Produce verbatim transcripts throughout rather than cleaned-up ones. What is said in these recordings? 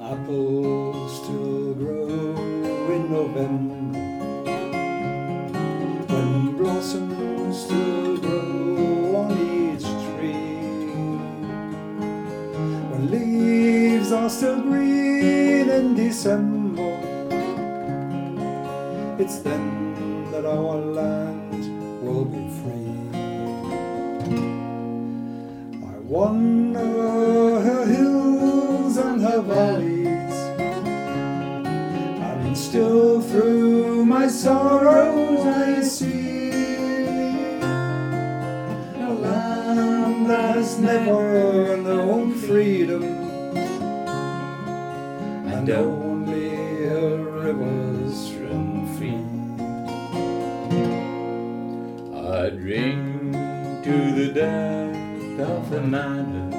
apples still grow in November, when blossoms still grow on each tree, when leaves are still green in December. It's then that our land will be free. I wander her hills and her valleys, and still through my sorrows I see a land that has never known freedom, and only her rivers run free. I drink to the death of the man,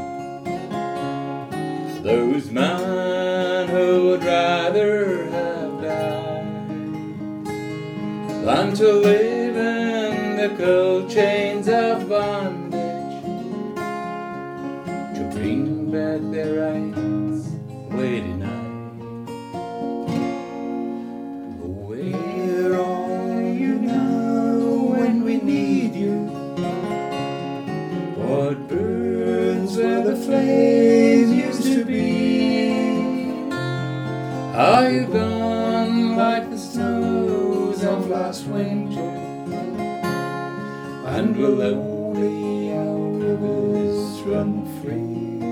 those men who would rather have died than to live in the cold chains of bondage, to bring back their rights late at night. Where are you now when we need you? What burns where the flame used to be? Are you gone like the snows of last winter, And will only our rivers run free?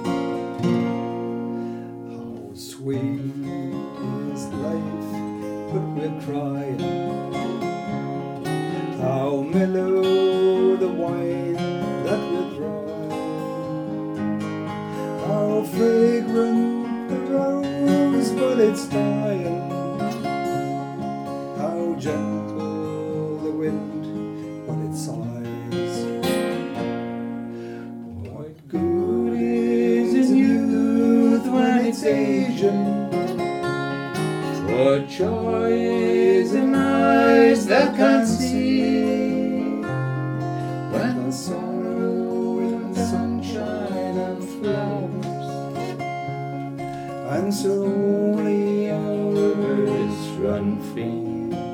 How sweet is life, but we're crying. How mellow the wine that we're drawing. How fragrant the rose, but it's dying. How gentle the wind, but it sighs. What good is in youth when it's Asian? what joy is in eyes that can't see, When the sorrow in sunshine and flowers, and so only our rivers run free.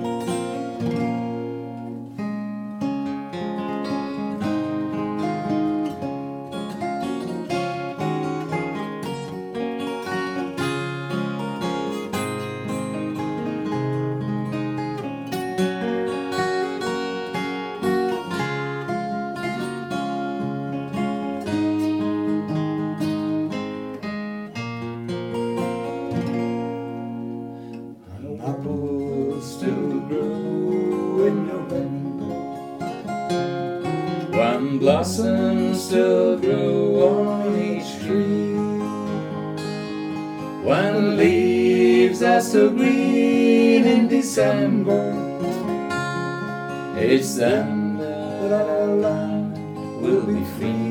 Apples still grow in November, when blossoms still grow on each tree, when leaves are still green in December. it's then That our land will be free.